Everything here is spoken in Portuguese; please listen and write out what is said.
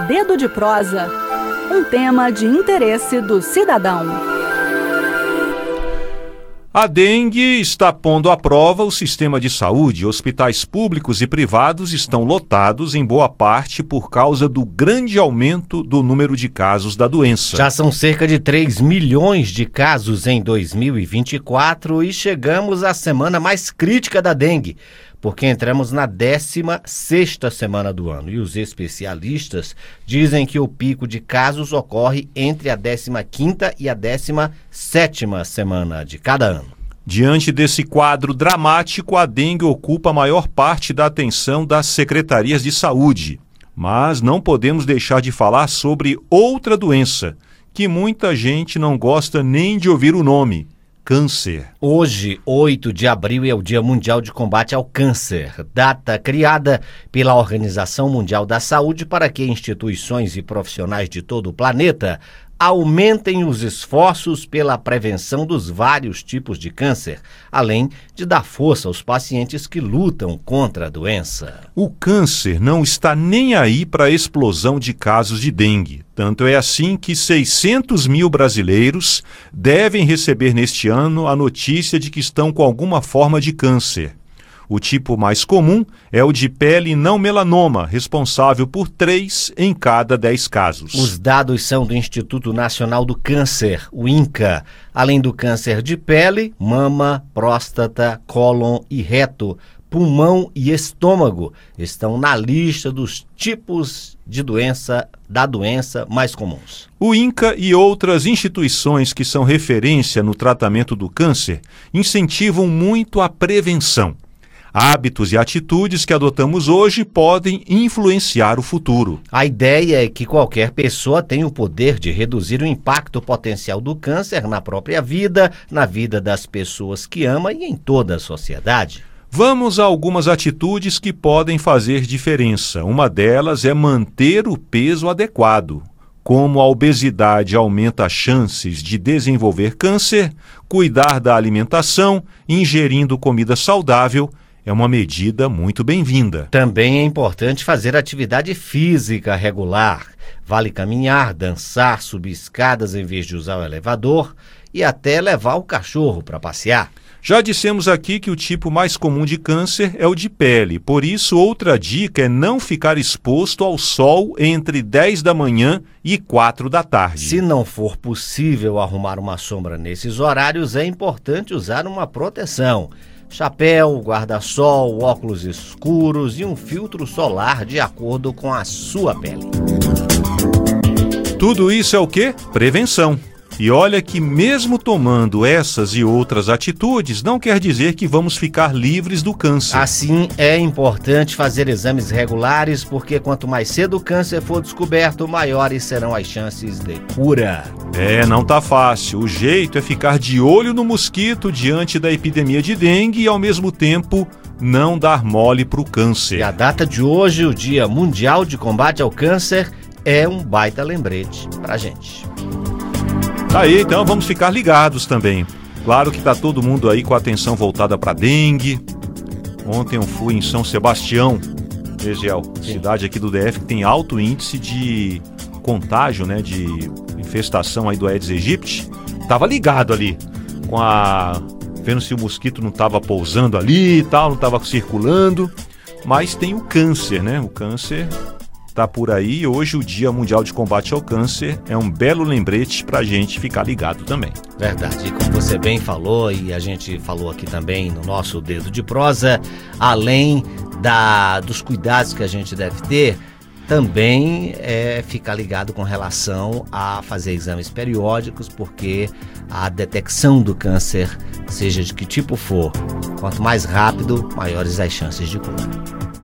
Dedo de prosa. Um tema de interesse do cidadão. A dengue está pondo à prova o sistema de saúde. Hospitais públicos e privados estão lotados em boa parte por causa do grande aumento do número de casos da doença. Já são cerca de 3 milhões de casos em 2024 e chegamos à semana mais crítica da dengue, porque entramos na 16ª semana do ano e os especialistas dizem que o pico de casos ocorre entre a 15ª e a 17ª semana de cada ano. Diante desse quadro dramático, a dengue ocupa a maior parte da atenção das secretarias de saúde. Mas não podemos deixar de falar sobre outra doença, que muita gente não gosta nem de ouvir o nome: câncer. Hoje, 8 de abril, é o Dia Mundial de Combate ao Câncer, data criada pela Organização Mundial da Saúde para que instituições e profissionais de todo o planeta aumentem os esforços pela prevenção dos vários tipos de câncer, além de dar força aos pacientes que lutam contra a doença. O câncer não está nem aí para a explosão de casos de dengue. Tanto é assim que 600 mil brasileiros devem receber neste ano a notícia de que estão com alguma forma de câncer. O tipo mais comum é o de pele não melanoma, responsável por 3 em cada 10 casos. Os dados são do Instituto Nacional do Câncer, o INCA. Além do câncer de pele, mama, próstata, cólon e reto, pulmão e estômago estão na lista dos tipos de doença mais comuns. O INCA e outras instituições que são referência no tratamento do câncer incentivam muito a prevenção. Hábitos e atitudes que adotamos hoje podem influenciar o futuro. A ideia é que qualquer pessoa tenha o poder de reduzir o impacto potencial do câncer na própria vida, na vida das pessoas que ama e em toda a sociedade. Vamos a algumas atitudes que podem fazer diferença. Uma delas é manter o peso adequado. Como a obesidade aumenta as chances de desenvolver câncer, cuidar da alimentação, ingerindo comida saudável, é uma medida muito bem-vinda. Também é importante fazer atividade física regular. Vale caminhar, dançar, subir escadas em vez de usar o elevador e até levar o cachorro para passear. Já dissemos aqui que o tipo mais comum de câncer é o de pele. Por isso, outra dica é não ficar exposto ao sol entre 10 da manhã e 4 da tarde. Se não for possível arrumar uma sombra nesses horários, é importante usar uma proteção. Chapéu, guarda-sol, óculos escuros e um filtro solar de acordo com a sua pele. Tudo isso é o quê? Prevenção. E olha que mesmo tomando essas e outras atitudes, não quer dizer que vamos ficar livres do câncer. Assim, é importante fazer exames regulares, porque quanto mais cedo o câncer for descoberto, maiores serão as chances de cura. Não tá fácil. O jeito é ficar de olho no mosquito diante da epidemia de dengue e, ao mesmo tempo, não dar mole pro câncer. E a data de hoje, o Dia Mundial de Combate ao Câncer, é um baita lembrete pra gente. Aí, então, vamos ficar ligados também. Claro que tá todo mundo aí com a atenção voltada para dengue. Ontem eu fui em São Sebastião, Egiel, cidade aqui do DF que tem alto índice de contágio, né, de infestação aí do Aedes aegypti. Tava ligado ali, vendo se o mosquito não tava pousando ali e tal, não tava circulando. Mas tem o câncer, né? O câncer tá por aí. Hoje o Dia Mundial de Combate ao Câncer é um belo lembrete pra gente ficar ligado também. Verdade, e como você bem falou e a gente falou aqui também no nosso Dedo de Prosa, além dos cuidados que a gente deve ter, também ficar ligado com relação a fazer exames periódicos, porque a detecção do câncer, seja de que tipo for, quanto mais rápido, maiores as chances de cura.